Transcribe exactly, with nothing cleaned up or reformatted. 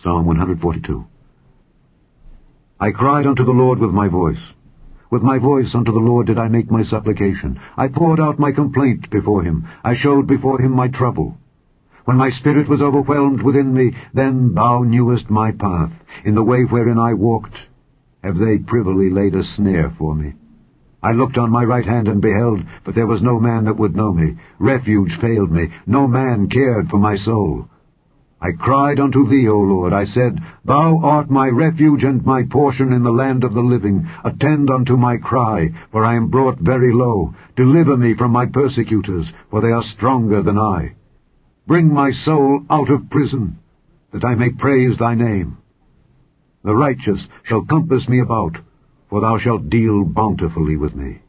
Psalm one forty-two. I cried unto the Lord with my voice. With my voice unto the Lord did I make my supplication. I poured out my complaint before him. I showed before him my trouble. When my spirit was overwhelmed within me, then thou knewest my path. In the way wherein I walked, have they privily laid a snare for me. I looked on my right hand and beheld, but there was no man that would know me. Refuge failed me. No man cared for my soul. I cried unto thee, O Lord. I said, Thou art my refuge and my portion in the land of the living. Attend unto my cry, for I am brought very low. Deliver me from my persecutors, for they are stronger than I. Bring my soul out of prison, that I may praise thy name. The righteous shall compass me about, for thou shalt deal bountifully with me.